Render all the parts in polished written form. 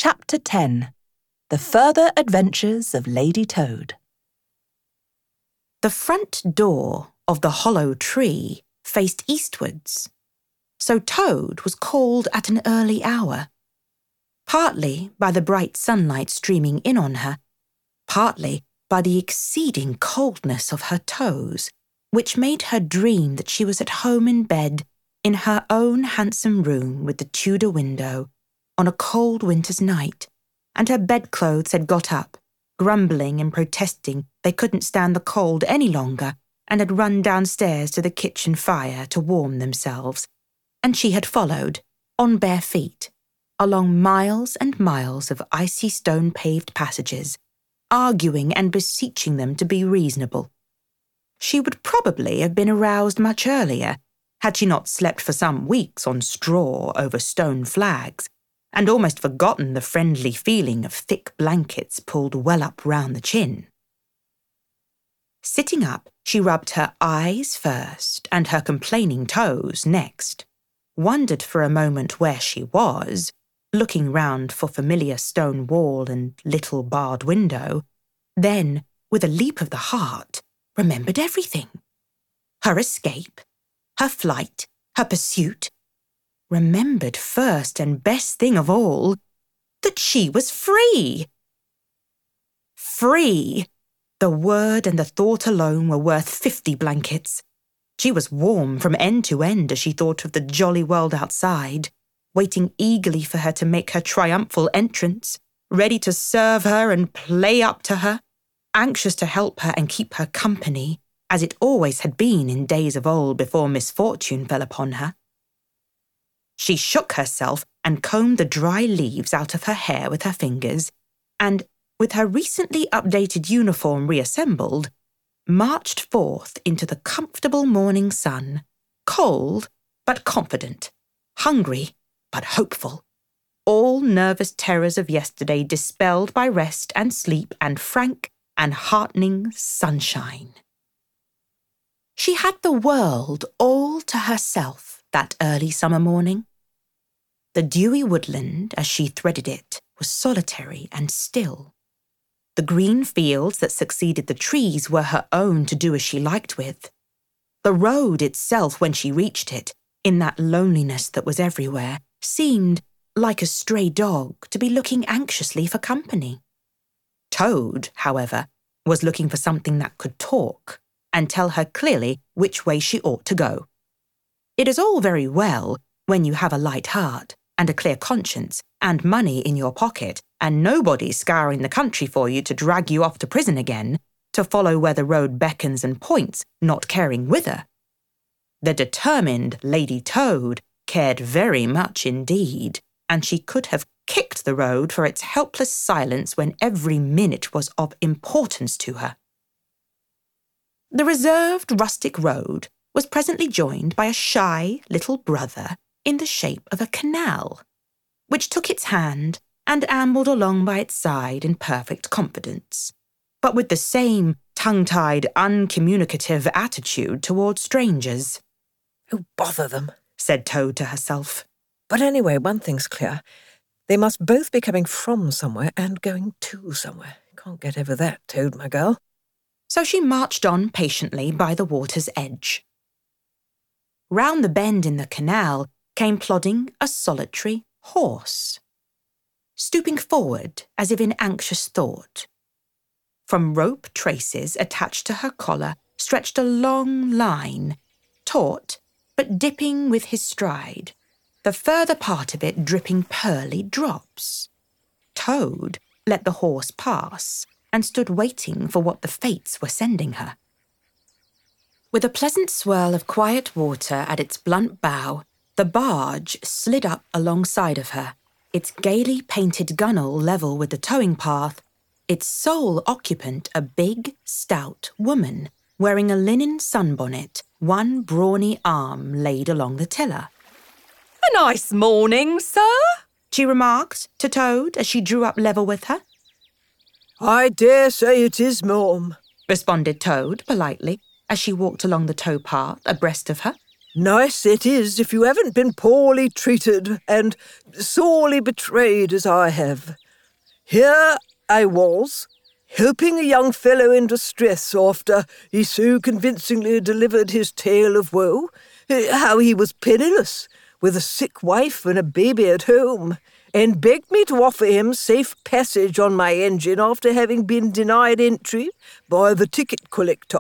Chapter 10. The Further Adventures of Lady Toad. The front door of the hollow tree faced eastwards, so Toad was called at an early hour, partly by the bright sunlight streaming in on her, partly by the exceeding coldness of her toes, which made her dream that she was at home in bed in her own handsome room with the Tudor window on a cold winter's night, and her bedclothes had got up, grumbling and protesting they couldn't stand the cold any longer and had run downstairs to the kitchen fire to warm themselves, and she had followed, on bare feet, along miles and miles of icy stone-paved passages, arguing and beseeching them to be reasonable. She would probably have been aroused much earlier, had she not slept for some weeks on straw over stone flags, and almost forgotten the friendly feeling of thick blankets pulled well up round the chin. Sitting up, she rubbed her eyes first and her complaining toes next, wondered for a moment where she was, looking round for familiar stone wall and little barred window, then, with a leap of the heart, remembered everything. Her escape, her flight, her pursuit. Remembered first and best thing of all, that she was free. Free! The word and the thought alone were worth 50 blankets. She was warm from end to end as she thought of the jolly world outside, waiting eagerly for her to make her triumphal entrance, ready to serve her and play up to her, anxious to help her and keep her company, as it always had been in days of old before misfortune fell upon her. She shook herself and combed the dry leaves out of her hair with her fingers, and, with her recently updated uniform reassembled, marched forth into the comfortable morning sun, cold but confident, hungry but hopeful, all nervous terrors of yesterday dispelled by rest and sleep and frank and heartening sunshine. She had the world all to herself that early summer morning. The dewy woodland, as she threaded it, was solitary and still. The green fields that succeeded the trees were her own to do as she liked with. The road itself, when she reached it, in that loneliness that was everywhere, seemed, like a stray dog, to be looking anxiously for company. Toad, however, was looking for something that could talk and tell her clearly which way she ought to go. It is all very well, when you have a light heart and a clear conscience and money in your pocket and nobody scouring the country for you to drag you off to prison again, to follow where the road beckons and points, not caring whither. The determined Lady Toad cared very much indeed, and she could have kicked the road for its helpless silence when every minute was of importance to her. The reserved rustic road was presently joined by a shy little brother in the shape of a canal, which took its hand and ambled along by its side in perfect confidence, but with the same tongue-tied, uncommunicative attitude towards strangers. "Oh, bother them," said Toad to herself. "But anyway, one thing's clear. They must both be coming from somewhere and going to somewhere. Can't get over that, Toad, my girl." So she marched on patiently by the water's edge. Round the bend in the canal came plodding a solitary horse, stooping forward as if in anxious thought. From rope traces attached to her collar stretched a long line, taut but dipping with his stride, the further part of it dripping pearly drops. Toad let the horse pass and stood waiting for what the fates were sending her. With a pleasant swirl of quiet water at its blunt bow, the barge slid up alongside of her, its gaily painted gunwale level with the towing path, its sole occupant a big, stout woman, wearing a linen sunbonnet, one brawny arm laid along the tiller. "A nice morning, sir," she remarked to Toad as she drew up level with her. "I dare say it is, ma'am," responded Toad politely as she walked along the tow path abreast of her. Nice it is if you haven't been poorly treated and sorely betrayed as I have. Here I was, helping a young fellow in distress after he so convincingly delivered his tale of woe, how he was penniless, with a sick wife and a baby at home, and begged me to offer him safe passage on my engine after having been denied entry by the ticket collector.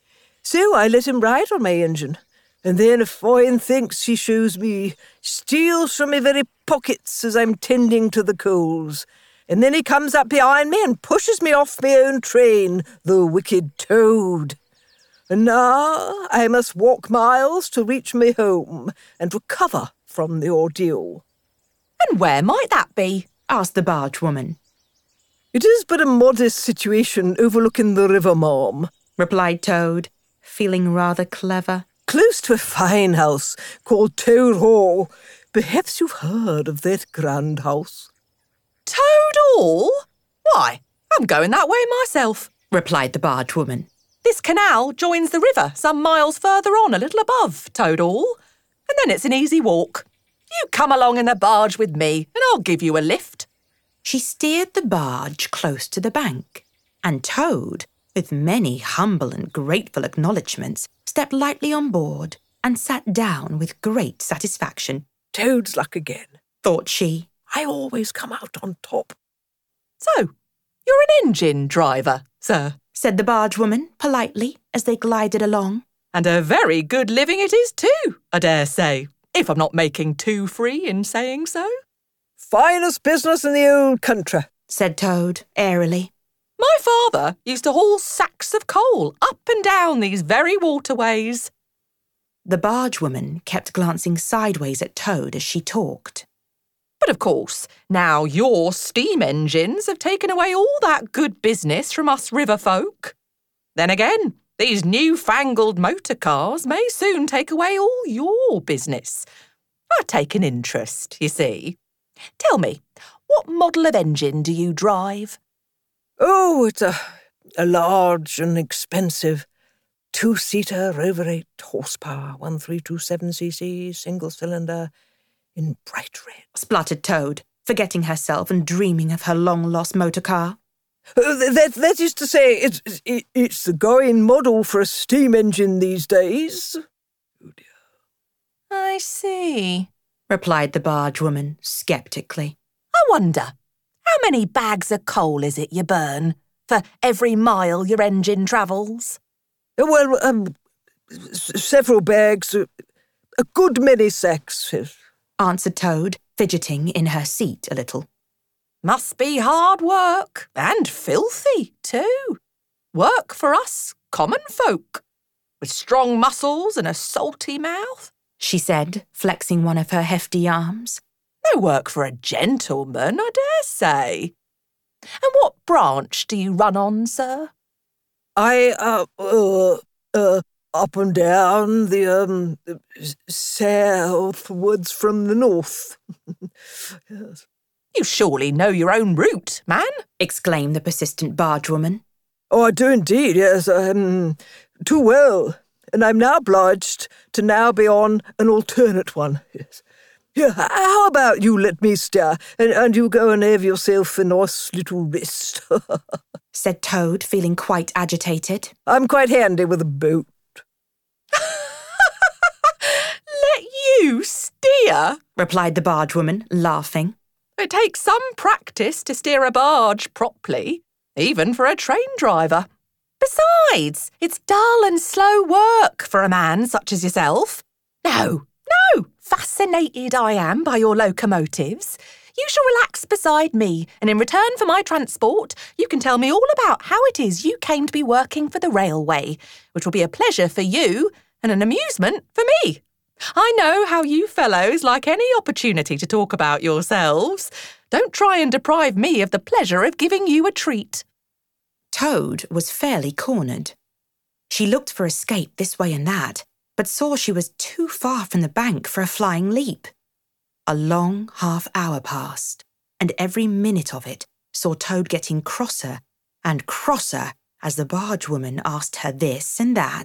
So I let him ride on my engine, and then, if fine thanks he shows me, steals from my very pockets as I'm tending to the coals. And then he comes up behind me and pushes me off my own train, the wicked toad. And now I must walk miles to reach my home and recover from the ordeal. And where might that be? Asked the barge woman. It is but a modest situation overlooking the river, ma'am, Replied Toad, feeling rather clever. close to a fine house called Toad Hall. Perhaps you've heard of that grand house. Toad Hall? Why, I'm going that way myself, Replied the barge woman. This canal joins the river some miles further on, a little above Toad Hall, and then it's an easy walk. You come along in the barge with me, and I'll give you a lift. She steered the barge close to the bank, and Toad, with many humble and grateful acknowledgments, stepped lightly on board and sat down with great satisfaction. Toad's luck again, Thought she. I always come out on top. So, you're an engine driver, sir, Said the barge woman politely as they glided along. and a very good living it is too, I dare say, if I'm not making too free in saying so. Finest business in the old country. Said Toad airily. My father used to haul sacks of coal up and down these very waterways. The barge woman kept glancing sideways at Toad as she talked. But of course, now your steam engines have taken away all that good business from us river folk. Then again, these new-fangled motor cars may soon take away all your business. I take an interest, you see. Tell me, what model of engine do you drive? Oh, it's a large and expensive two-seater over 8 horsepower, 1327cc, single cylinder, in bright red. Spluttered Toad, forgetting herself and dreaming of her long-lost motor car. That is to say, it's the going model for a steam engine these days. Oh dear. I see. Replied the barge woman sceptically. I wonder, how many bags of coal is it you burn for every mile your engine travels? Well, several bags, a good many sacks. Answered Toad, fidgeting in her seat a little. Must be hard work, and filthy too. Work for us common folk, with strong muscles and a salty mouth. She said, flexing one of her hefty arms. No work for a gentleman, I dare say. And what branch do you run on, sir? I, up and down the, southwards from the north. Yes. You surely know your own route, man. Exclaimed the persistent barge woman. Oh, I do indeed, yes, too well. And I'm now obliged to now be on an alternate one. Yes. Yeah, how about you let me steer, and you go and have yourself a nice little rest? Said Toad, feeling quite agitated. I'm quite handy with a boat. Let you steer? Replied the barge woman, laughing. It takes some practice to steer a barge properly, even for a train driver. Besides, it's dull and slow work for a man such as yourself. No, fascinated I am by your locomotives. You shall relax beside me, and in return for my transport, you can tell me all about how it is you came to be working for the railway, which will be a pleasure for you and an amusement for me. I know how you fellows like any opportunity to talk about yourselves. Don't try and deprive me of the pleasure of giving you a treat. Toad was fairly cornered. She looked for escape this way and that, but saw she was too far from the bank for a flying leap. A long half-hour passed, and every minute of it saw Toad getting crosser and crosser as the barge woman asked her this and that,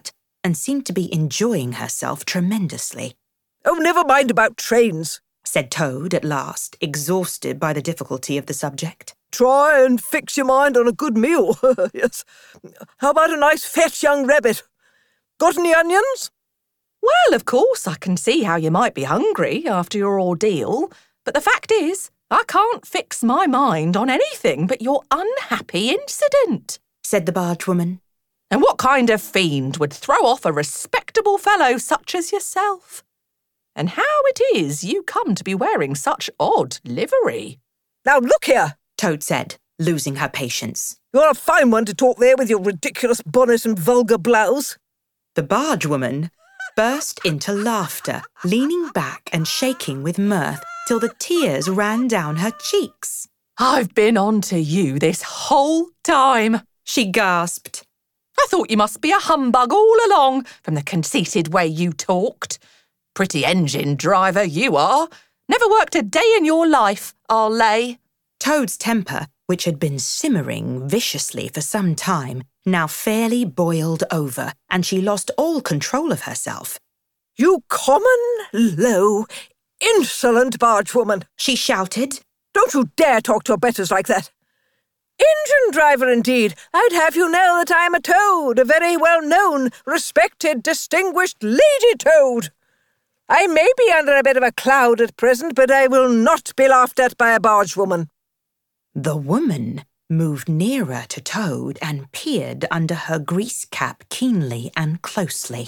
and seemed to be enjoying herself tremendously. Oh, never mind about trains, said Toad at last, exhausted by the difficulty of the subject. Try and fix your mind on a good meal. Yes. How about a nice fat young rabbit? Got any onions? Well, of course, I can see how you might be hungry after your ordeal, but the fact is, I can't fix my mind on anything but your unhappy incident, said the bargewoman. And what kind of fiend would throw off a respectable fellow such as yourself? And how it is you come to be wearing such odd livery? Now look here, Toad said, losing her patience. You're a fine one to talk there with your ridiculous bonnet and vulgar blouse. The bargewoman burst into laughter, leaning back and shaking with mirth till the tears ran down her cheeks. I've been on to you this whole time, she gasped. I thought you must be a humbug all along from the conceited way you talked. Pretty engine driver you are. Never worked a day in your life, I'll lay. Toad's temper, which had been simmering viciously for some time, now fairly boiled over, and she lost all control of herself. You common, low, insolent bargewoman, she shouted. Don't you dare talk to your betters like that. Engine driver, indeed. I'd have you know that I am a Toad, a very well-known, respected, distinguished lady Toad. I may be under a bit of a cloud at present, but I will not be laughed at by a bargewoman. The woman moved nearer to Toad and peered under her grease cap keenly and closely.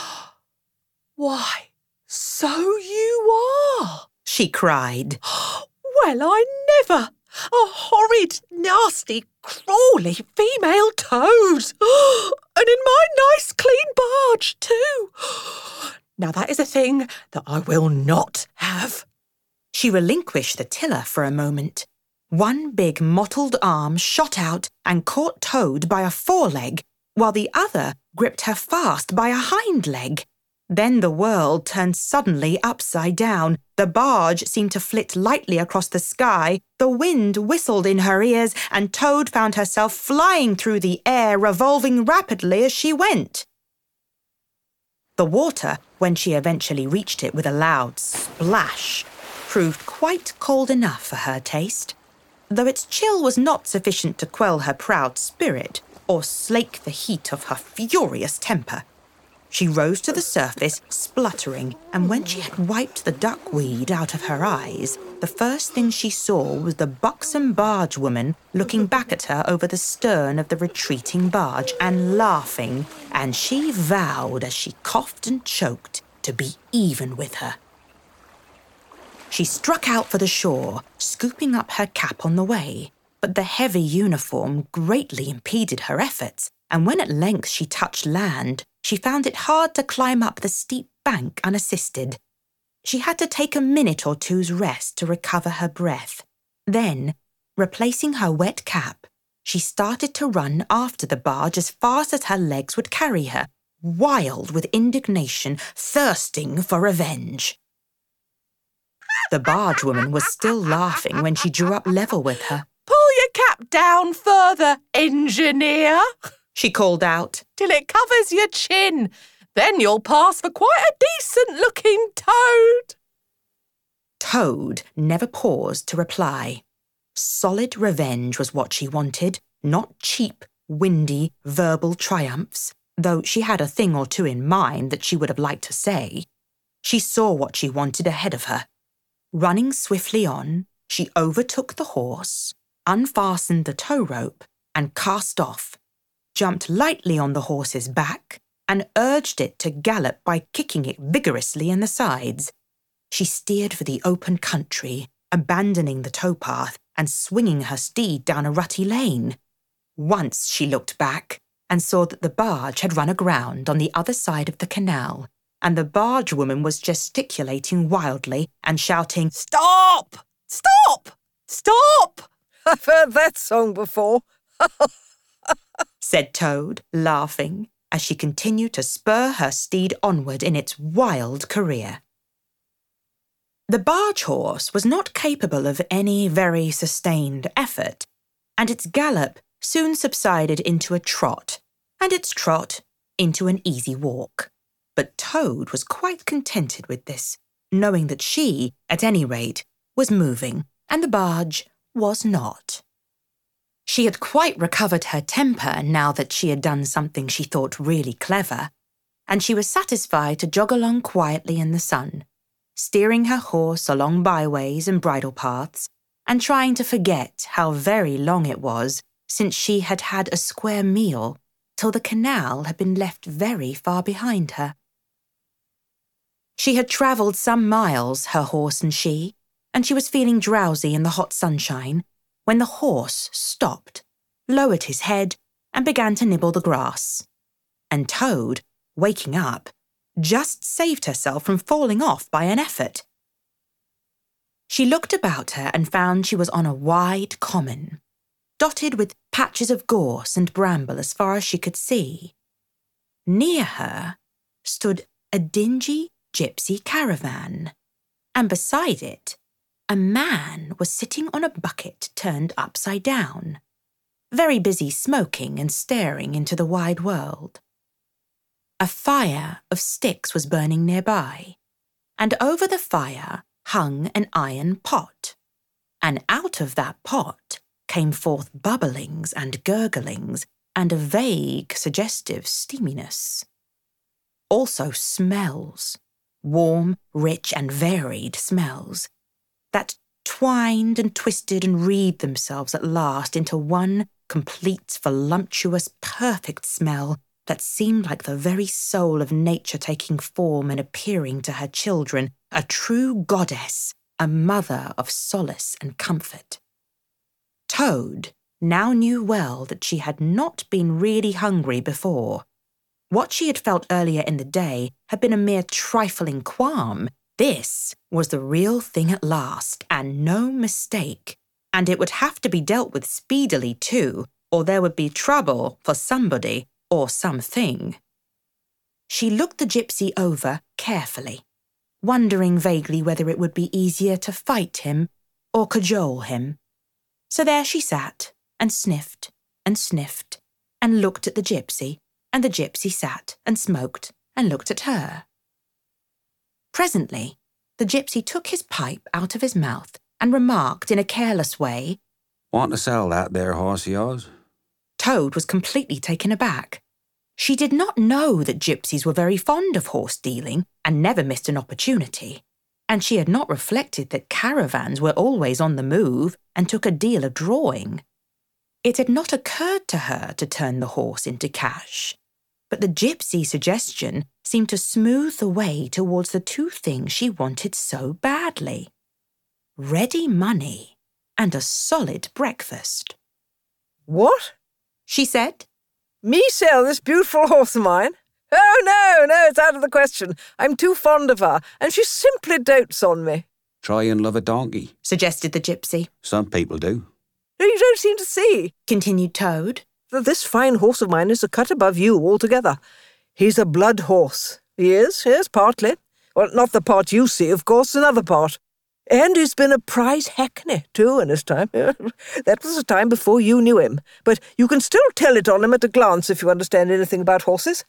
Why, so you are, she cried. Well, I never! A horrid, nasty, crawly female Toad! And in my nice, clean barge, too! Now that is a thing that I will not have. She relinquished the tiller for a moment. One big mottled arm shot out and caught Toad by a foreleg, while the other gripped her fast by a hind leg. Then the world turned suddenly upside down. The barge seemed to flit lightly across the sky. The wind whistled in her ears, and Toad found herself flying through the air, revolving rapidly as she went. The water, when she eventually reached it with a loud splash, proved quite cold enough for her taste, though its chill was not sufficient to quell her proud spirit or slake the heat of her furious temper. She rose to the surface, spluttering, and when she had wiped the duckweed out of her eyes, the first thing she saw was the buxom bargewoman looking back at her over the stern of the retreating barge and laughing, and she vowed as she coughed and choked to be even with her. She struck out for the shore, scooping up her cap on the way, but the heavy uniform greatly impeded her efforts, and when at length she touched land, she found it hard to climb up the steep bank unassisted. She had to take a minute or two's rest to recover her breath. Then, replacing her wet cap, she started to run after the barge as fast as her legs would carry her, wild with indignation, thirsting for revenge. The bargewoman was still laughing when she drew up level with her. Pull your cap down further, engineer, she called out, till it covers your chin. Then you'll pass for quite a decent-looking Toad. Toad never paused to reply. Solid revenge was what she wanted, not cheap, windy, verbal triumphs, though she had a thing or two in mind that she would have liked to say. She saw what she wanted ahead of her. Running swiftly on, she overtook the horse, unfastened the tow rope, and cast off, jumped lightly on the horse's back, and urged it to gallop by kicking it vigorously in the sides. She steered for the open country, abandoning the towpath and swinging her steed down a rutty lane. Once she looked back and saw that the barge had run aground on the other side of the canal, and the bargewoman was gesticulating wildly and shouting, "Stop! Stop! Stop!" I've heard that song before, said Toad, laughing, as she continued to spur her steed onward in its wild career. The barge horse was not capable of any very sustained effort, and its gallop soon subsided into a trot, and its trot into an easy walk. But Toad was quite contented with this, knowing that she, at any rate, was moving, and the barge was not. She had quite recovered her temper now that she had done something she thought really clever, and she was satisfied to jog along quietly in the sun, steering her horse along byways and bridle paths, and trying to forget how very long it was since she had had a square meal, till the canal had been left very far behind her. She had travelled some miles, her horse and she was feeling drowsy in the hot sunshine, when the horse stopped, lowered his head, and began to nibble the grass. And Toad, waking up, just saved herself from falling off by an effort. She looked about her and found she was on a wide common, dotted with patches of gorse and bramble as far as she could see. Near her stood a dingy gypsy caravan, and beside it, a man was sitting on a bucket turned upside down, very busy smoking and staring into the wide world. A fire of sticks was burning nearby, and over the fire hung an iron pot, and out of that pot came forth bubblings and gurglings and a vague, suggestive steaminess. Also smells, warm, rich and varied smells, that twined and twisted and wreathed themselves at last into one complete, voluptuous, perfect smell that seemed like the very soul of nature taking form and appearing to her children, a true goddess, a mother of solace and comfort. Toad now knew well that she had not been really hungry before. What she had felt earlier in the day had been a mere trifling qualm. This was the real thing at last, and no mistake. And it would have to be dealt with speedily too, or there would be trouble for somebody or something. She looked the gypsy over carefully, wondering vaguely whether it would be easier to fight him or cajole him. So there she sat and sniffed and looked at the gypsy, and the gypsy sat and smoked and looked at her. Presently, the gypsy took his pipe out of his mouth and remarked in a careless way, "Want to sell that there horse of yours?" Toad was completely taken aback. She did not know that gypsies were very fond of horse dealing and never missed an opportunity, and she had not reflected that caravans were always on the move and took a deal of drawing. It had not occurred to her to turn the horse into cash, but the gypsy suggestion seemed to smooth the way towards the two things she wanted so badly: ready money and a solid breakfast. What? She said. Me sell this beautiful horse of mine? Oh, no, it's out of the question. I'm too fond of her, and she simply dotes on me. Try and love a donkey, suggested the gypsy. Some people do. No, you don't seem to see, continued Toad, that this fine horse of mine is a cut above you altogether. He's a blood horse. He is, yes, partly. Well, not the part you see, of course, another part. And he's been a prize hackney, too, in his time. That was a time before you knew him. But you can still tell it on him at a glance if you understand anything about horses.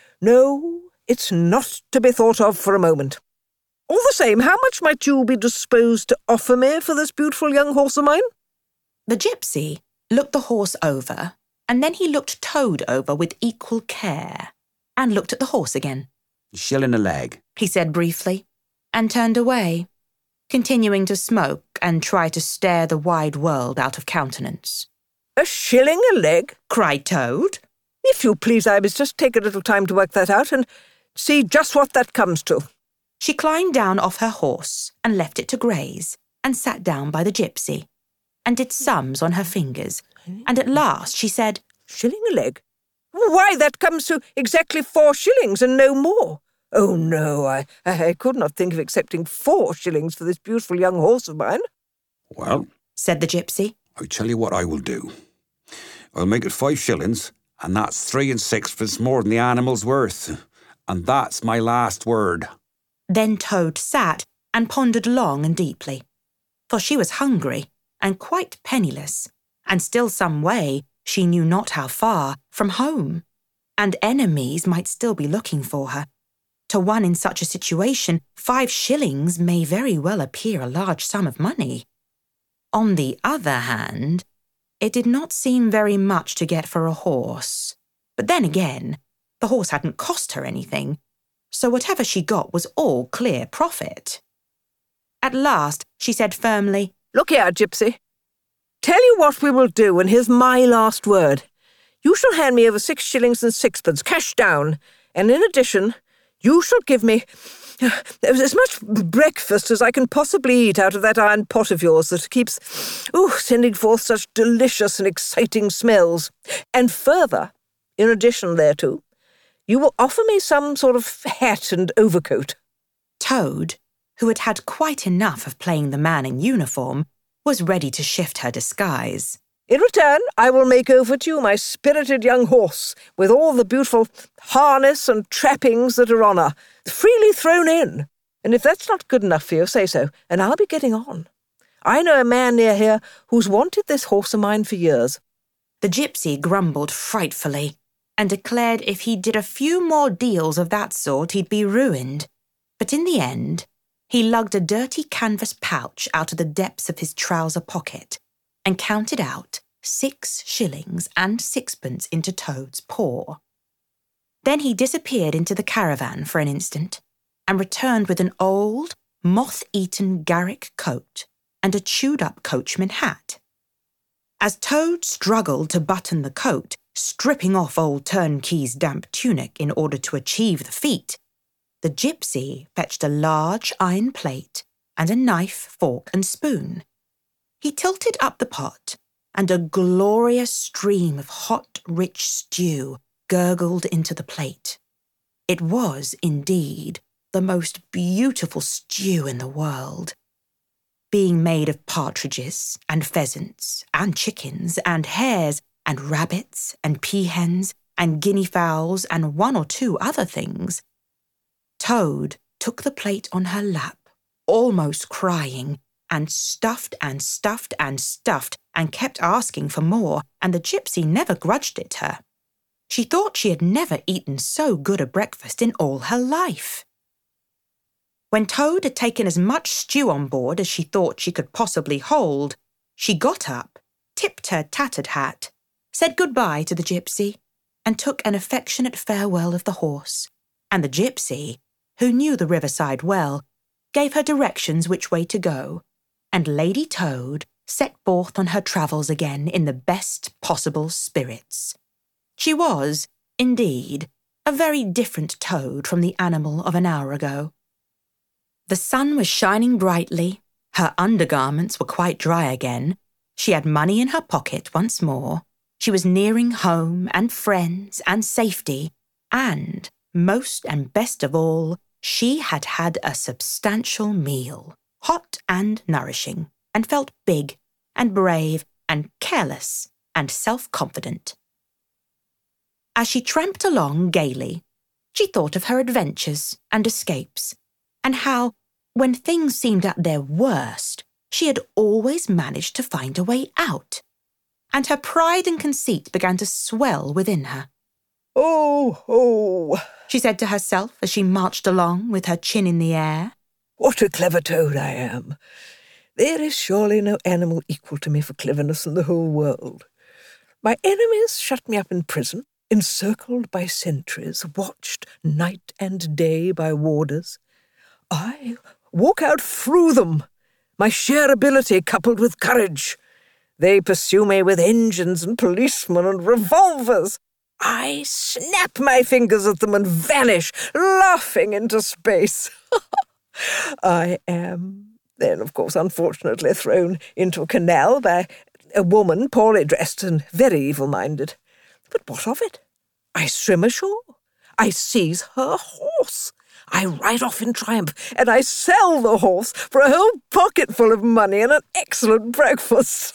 No, it's not to be thought of for a moment. All the same, how much might you be disposed to offer me for this beautiful young horse of mine? The gypsy looked the horse over, and then he looked Toad over with equal care, and looked at the horse again. "Shilling a leg," he said briefly, and turned away, continuing to smoke and try to stare the wide world out of countenance. "A shilling a leg?" cried Toad. "If you please, I must just take a little time to work that out and see just what that comes to." She climbed down off her horse and left it to graze, and sat down by the gypsy, and did sums on her fingers, and at last she said, "Shilling a leg? Why, that comes to exactly 4 shillings and no more. Oh, no, I could not think of accepting 4 shillings for this beautiful young horse of mine." "Well," said the gypsy, "I tell you what I will do. I'll make it 5 shillings, and that's 3 6/5 more than the animal's worth. And that's my last word." Then Toad sat and pondered long and deeply, for she was hungry and quite penniless, and still some way, she knew not how far, from home. and enemies might still be looking for her. To one in such a situation, 5 shillings may very well appear a large sum of money. On the other hand, it did not seem very much to get for a horse. But then again, the horse hadn't cost her anything, so whatever she got was all clear profit. At last, she said firmly, "Look here, Gypsy. Tell you what we will do, and here's my last word. You shall hand me over 6 shillings and 6pence, cash down, and in addition, you shall give me as much breakfast as I can possibly eat out of that iron pot of yours that keeps sending forth such delicious and exciting smells. And further, in addition thereto, you will offer me some sort of hat and overcoat." Toad, who had had quite enough of playing the man in uniform, was ready to shift her disguise. "In return, I will make over to you my spirited young horse, with all the beautiful harness and trappings that are on her, freely thrown in. And if that's not good enough for you, say so, and I'll be getting on. I know a man near here who's wanted this horse of mine for years." The gypsy grumbled frightfully and declared if he did a few more deals of that sort he'd be ruined. But in the end, he lugged a dirty canvas pouch out of the depths of his trouser pocket and counted out 6 shillings and 6pence into Toad's paw. Then he disappeared into the caravan for an instant and returned with an old, moth-eaten Garrick coat and a chewed-up coachman hat. As Toad struggled to button the coat, stripping off old Turnkey's damp tunic in order to achieve the feat, the gypsy fetched a large iron plate and a knife, fork and spoon. He tilted up the pot, and a glorious stream of hot, rich stew gurgled into the plate. It was, indeed, the most beautiful stew in the world, being made of partridges and pheasants and chickens and hares and rabbits and peahens and guinea fowls and 1 or 2 other things. Toad took the plate on her lap, almost crying, and stuffed and stuffed and stuffed and kept asking for more, and the gypsy never grudged it her. She thought she had never eaten so good a breakfast in all her life. When Toad had taken as much stew on board as she thought she could possibly hold, she got up, tipped her tattered hat, said goodbye to the gypsy, and took an affectionate farewell of the horse, and the gypsy, who knew the riverside well, gave her directions which way to go, and Lady Toad set forth on her travels again in the best possible spirits. She was, indeed, a very different Toad from the animal of an hour ago. The sun was shining brightly, her undergarments were quite dry again, she had money in her pocket once more, she was nearing home and friends and safety, and, most and best of all, she had had a substantial meal, hot and nourishing, and felt big and brave and careless and self-confident. As she tramped along gaily, she thought of her adventures and escapes, and how, when things seemed at their worst, she had always managed to find a way out. And her pride and conceit began to swell within her. Oh, she said to herself as she marched along with her chin in the air. What a clever Toad I am. There is surely no animal equal to me for cleverness in the whole world. My enemies shut me up in prison, encircled by sentries, watched night and day by warders. I walk out through them, my sheer ability coupled with courage. They pursue me with engines and policemen and revolvers. I snap my fingers at them and vanish, laughing into space. I am then, of course, unfortunately thrown into a canal by a woman poorly dressed and very evil-minded. But what of it? I swim ashore. I seize her horse. I ride off in triumph, and I sell the horse for a whole pocketful of money and an excellent breakfast.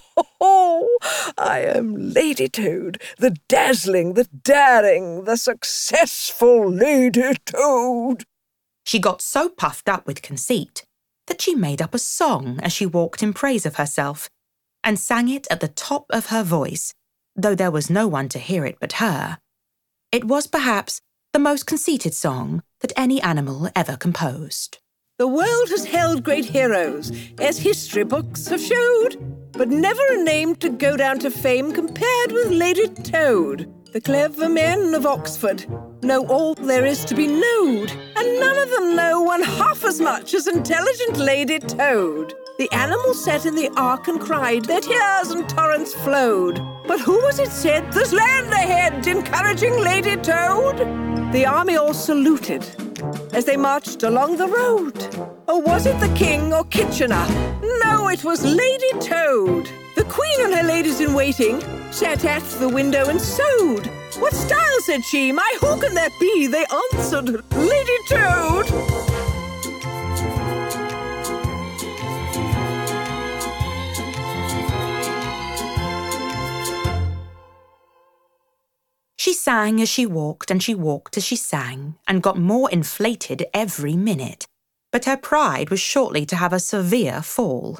I am Lady Toad, the dazzling, the daring, the successful Lady Toad. She got so puffed up with conceit that she made up a song as she walked in praise of herself, and sang it at the top of her voice, though there was no one to hear it but her. It was perhaps the most conceited song that any animal ever composed. The world has held great heroes, as history books have showed, but never a name to go down to fame compared with Lady Toad. The clever men of Oxford know all there is to be knowed, and none of them know one half as much as intelligent Lady Toad. The animals sat in the ark and cried, their tears and torrents flowed. But who was it said, there's land ahead, encouraging Lady Toad? The army all saluted as they marched along the road. Or was it the king or Kitchener? No, it was Lady Toad. The queen and her ladies-in-waiting sat at the window and sewed. What style, said she, my who can that be? They answered, Lady Toad. She sang as she walked, and she walked as she sang, and got more inflated every minute. But her pride was shortly to have a severe fall.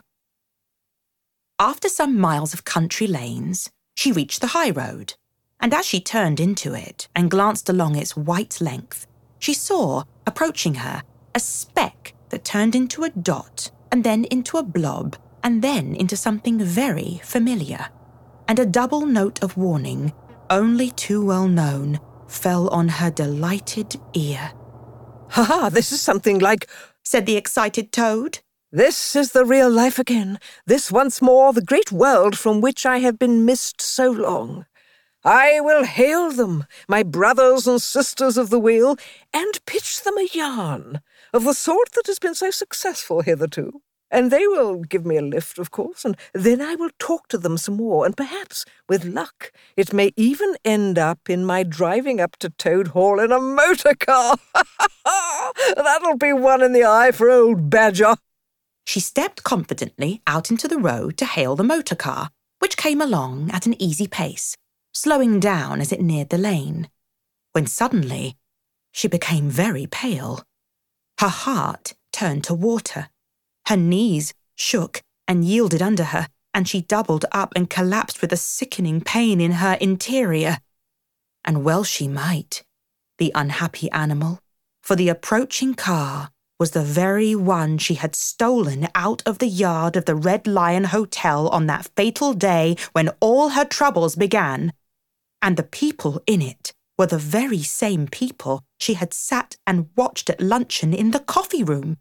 After some miles of country lanes, she reached the high road, and as she turned into it and glanced along its white length, she saw, approaching her, a speck that turned into a dot, and then into a blob, and then into something very familiar. And a double note of warning, only too well known, fell on her delighted ear. Ha! This is something like, said the excited Toad. This is the real life again. This once more the great world from which I have been missed so long. I will hail them, my brothers and sisters of the wheel, and pitch them a yarn of the sort that has been so successful hitherto. And they will give me a lift, of course, and then I will talk to them some more, and perhaps, with luck, it may even end up in my driving up to Toad Hall in a motor car. That'll be one in the eye for old Badger. She stepped confidently out into the road to hail the motor car, which came along at an easy pace, slowing down as it neared the lane, when suddenly she became very pale. Her heart turned to water. Her knees shook and yielded under her, and she doubled up and collapsed with a sickening pain in her interior. And well she might, the unhappy animal, for the approaching car was the very one she had stolen out of the yard of the Red Lion Hotel on that fatal day when all her troubles began. And the people in it were the very same people she had sat and watched at luncheon in the coffee room.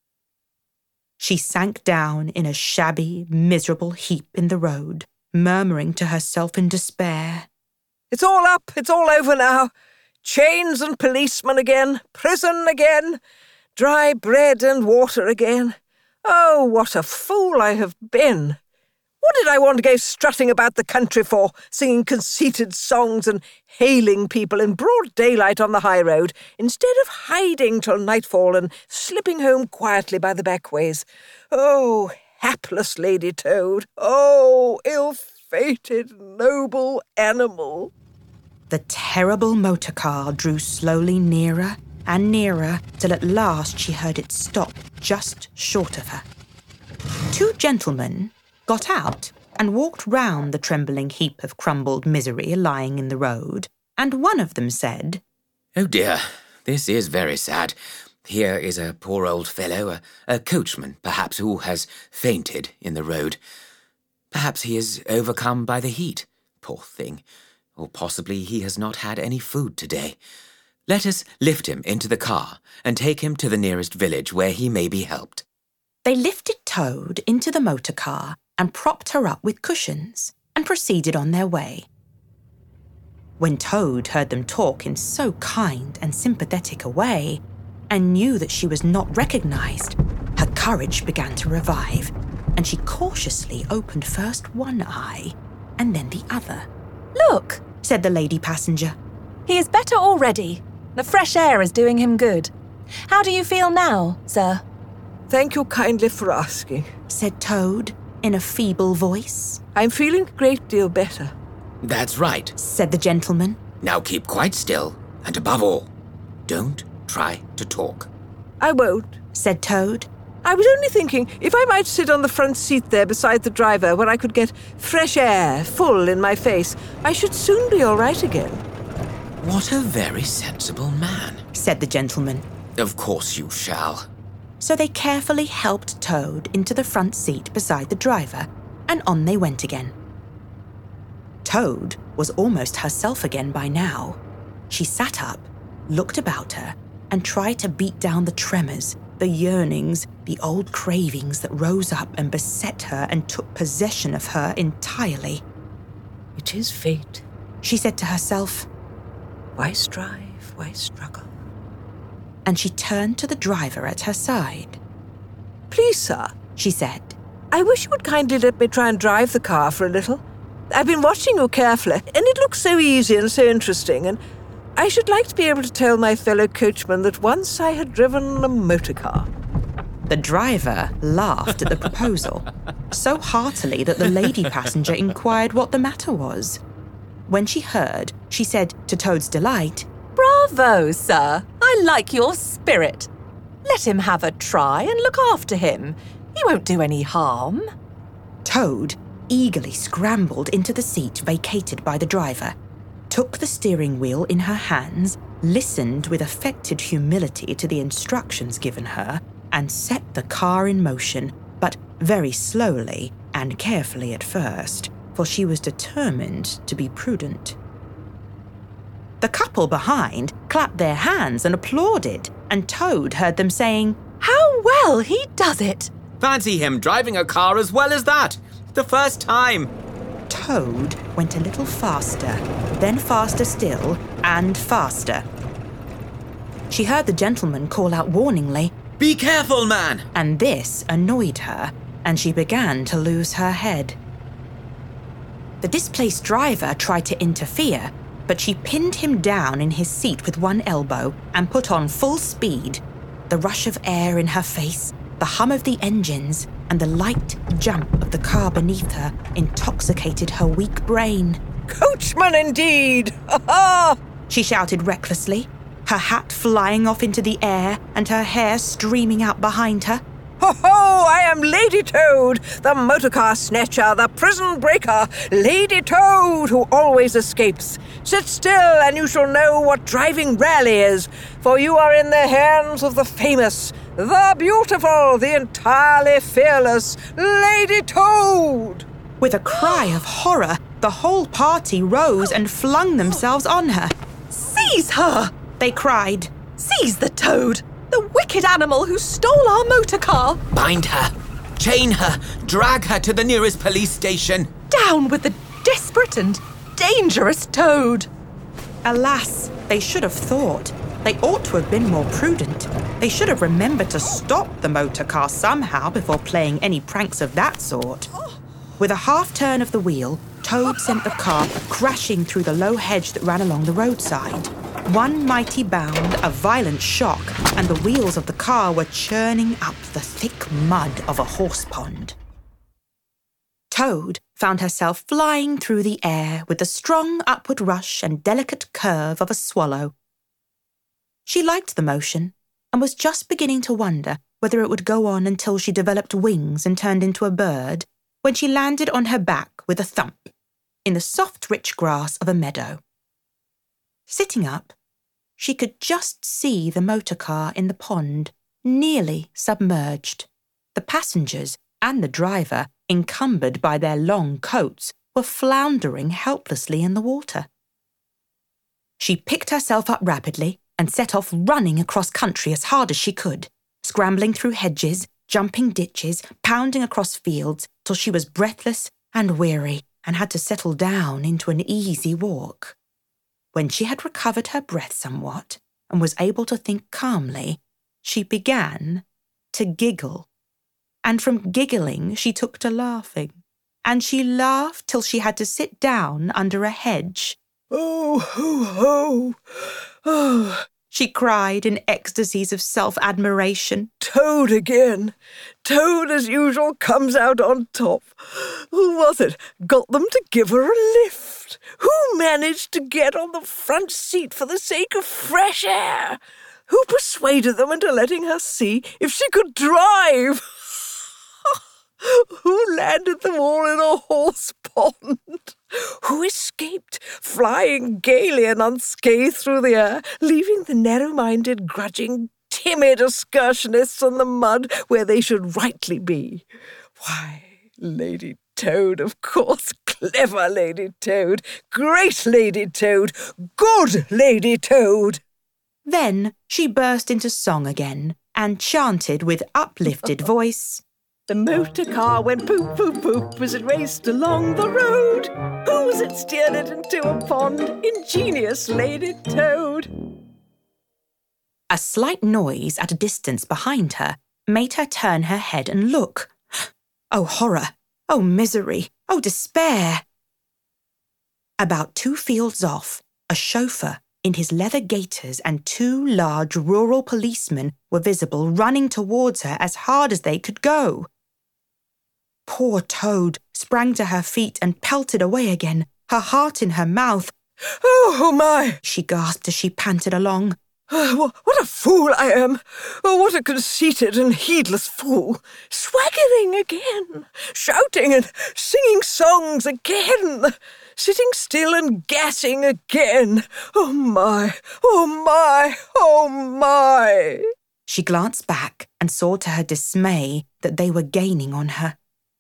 She sank down in a shabby, miserable heap in the road, murmuring to herself in despair, It's all up, it's all over now. Chains and policemen again, prison again, dry bread and water again. Oh, what a fool I have been. What did I want to go strutting about the country for, singing conceited songs and hailing people in broad daylight on the high road, instead of hiding till nightfall and slipping home quietly by the back ways? Oh, hapless Lady Toad! Oh, ill-fated noble animal! The terrible motor car drew slowly nearer and nearer till at last she heard it stop just short of her. Two gentlemen got out and walked round the trembling heap of crumbled misery lying in the road, and one of them said, "Oh dear, this is very sad. Here is a poor old fellow, a coachman, perhaps, who has fainted in the road. Perhaps he is overcome by the heat, poor thing, or possibly he has not had any food today. Let us lift him into the car and take him to the nearest village where he may be helped." They lifted Toad into the motor car and propped her up with cushions and proceeded on their way. When Toad heard them talk in so kind and sympathetic a way, and knew that she was not recognised, her courage began to revive, and she cautiously opened first one eye and then the other. Look, Said the lady passenger. he is better already. The fresh air is doing him good. How do you feel now, sir? Thank you kindly for asking. Said Toad in a feeble voice. I'm feeling a great deal better. "That's right. Said the gentleman. Now keep quite still, and above all, don't try to talk." I won't. Said Toad. I was only thinking if I might sit on the front seat there beside the driver where I could get fresh air full in my face, I should soon be all right again. What a very sensible man, said the gentleman. Of course you shall. So they carefully helped Toad into the front seat beside the driver, and on they went again. Toad was almost herself again by now. She sat up, looked about her, and tried to beat down the tremors, the yearnings, the old cravings that rose up and beset her and took possession of her entirely. It is fate. She said to herself, Why strive, why struggle? and she turned to the driver at her side. Please, sir, She said, I wish you would kindly let me try and drive the car for a little. I've been watching you carefully, and it looks so easy and so interesting, and I should like to be able to tell my fellow coachman that once I had driven a motor car. The driver laughed at the proposal, so heartily that the lady passenger inquired what the matter was. When she heard, she said, to Toad's delight, Bravo, sir. I like your spirit. Let him have a try and look after him. He won't do any harm. Toad eagerly scrambled into the seat vacated by the driver, took the steering wheel in her hands, listened with affected humility to the instructions given her, and set the car in motion, but very slowly and carefully at first, for she was determined to be prudent. The couple behind clapped their hands and applauded, and Toad heard them saying, How well he does it! Fancy him driving a car as well as that. The first time. Toad went a little faster, then faster still, and faster. She heard the gentleman call out warningly, Be careful, man. and this annoyed her, and she began to lose her head. The displaced driver tried to interfere, but she pinned him down in his seat with one elbow and put on full speed. The rush of air in her face, the hum of the engines, and the light jump of the car beneath her intoxicated her weak brain. Coachman indeed! Ha ha! She shouted recklessly, her hat flying off into the air and her hair streaming out behind her. Ho ho! I am Lady Toad, the motorcar snatcher, the prison breaker, Lady Toad who always escapes. Sit still and you shall know what driving rarely is, for you are in the hands of the famous, the beautiful, the entirely fearless Lady Toad! With a cry of horror, the whole party rose and flung themselves on her. Seize her! They cried. Seize the Toad! The wicked animal who stole our motor car! Bind her. Chain her. Drag her to the nearest police station. Down with the desperate and dangerous Toad! Alas, they should have thought. They ought to have been more prudent. They should have remembered to stop the motor car somehow before playing any pranks of that sort. With a half turn of the wheel, Toad sent the car crashing through the low hedge that ran along the roadside. One mighty bound, a violent shock, and the wheels of the car were churning up the thick mud of a horse pond. Toad found herself flying through the air with the strong upward rush and delicate curve of a swallow. She liked the motion and was just beginning to wonder whether it would go on until she developed wings and turned into a bird when she landed on her back with a thump in the soft, rich grass of a meadow. Sitting up, she could just see the motor car in the pond, nearly submerged. The passengers and the driver, encumbered by their long coats, were floundering helplessly in the water. She picked herself up rapidly and set off running across country as hard as she could, scrambling through hedges, jumping ditches, pounding across fields till she was breathless and weary and had to settle down into an easy walk. When she had recovered her breath somewhat and was able to think calmly, she began to giggle. And from giggling she took to laughing, and she laughed till she had to sit down under a hedge. Oh, ho, ho! Oh, She cried in ecstasies of self-admiration. Toad again. Toad, as usual, comes out on top. Who was it got them to give her a lift? Who managed to get on the front seat for the sake of fresh air? Who persuaded them into letting her see if she could drive? Who landed them all in a horse pond? Who escaped flying gaily and unscathed through the air, leaving the narrow-minded, grudging, timid excursionists on the mud where they should rightly be. Why, Lady Toad, of course, clever Lady Toad, great Lady Toad, good Lady Toad. Then she burst into song again and chanted with uplifted voice, The motor car went poop, poop, poop as it raced along the road. Who was it steered it into a pond? Ingenious Lady Toad. A slight noise at a distance behind her made her turn her head and look. Oh, horror! Oh, misery! Oh, despair! About 2 fields off, a chauffeur in his leather gaiters and 2 large rural policemen were visible, running towards her as hard as they could go. Poor Toad sprang to her feet and pelted away again, her heart in her mouth. Oh, my! She gasped as she panted along. What a fool I am! Oh, what a conceited and heedless fool! Swaggering again, shouting and singing songs again, sitting still and gassing again. Oh, my! Oh, my! Oh, my! She glanced back and saw to her dismay that they were gaining on her.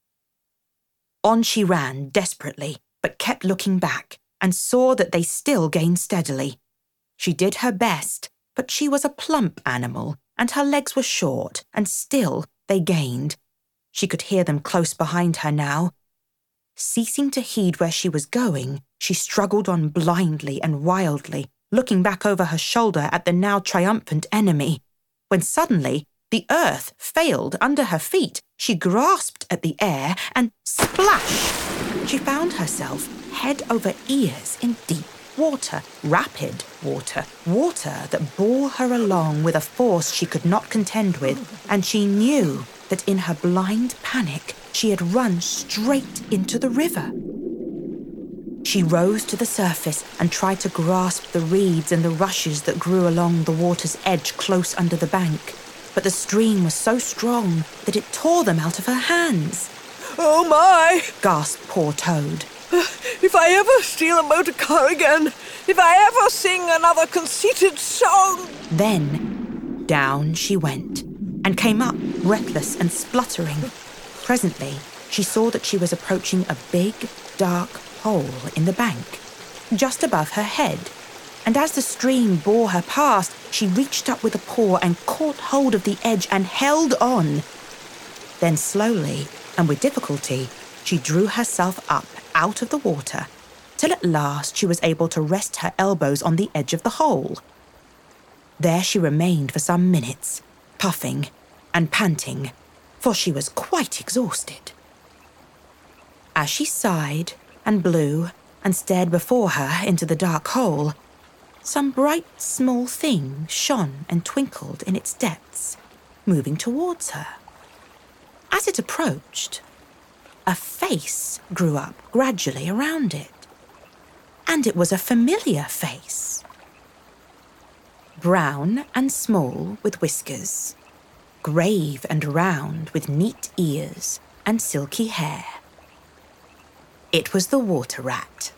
On she ran desperately, but kept looking back and saw that they still gained steadily. She did her best, but she was a plump animal and her legs were short, and still they gained. She could hear them close behind her now. Ceasing to heed where she was going, she struggled on blindly and wildly, looking back over her shoulder at the now triumphant enemy. When suddenly, the earth failed under her feet. She grasped at the air and splash! She found herself head over ears in deep water, rapid water, water that bore her along with a force she could not contend with, and she knew that in her blind panic she had run straight into the river. She rose to the surface and tried to grasp the reeds and the rushes that grew along the water's edge close under the bank, but the stream was so strong that it tore them out of her hands. Oh, my! Gasped poor Toad. If I ever steal a motor car again, if I ever sing another conceited song... Then down she went and came up breathless and spluttering. Presently, she saw that she was approaching a big, dark hole in the bank, just above her head. And as the stream bore her past, she reached up with a paw and caught hold of the edge and held on. Then slowly and with difficulty, she drew herself up out of the water, till at last she was able to rest her elbows on the edge of the hole. There she remained for some minutes, puffing and panting, for she was quite exhausted. As she sighed and blew and stared before her into the dark hole, some bright small thing shone and twinkled in its depths, moving towards her. As it approached, a face grew up gradually around it, and it was a familiar face. Brown and small with whiskers, grave and round with neat ears and silky hair. It was the Water Rat.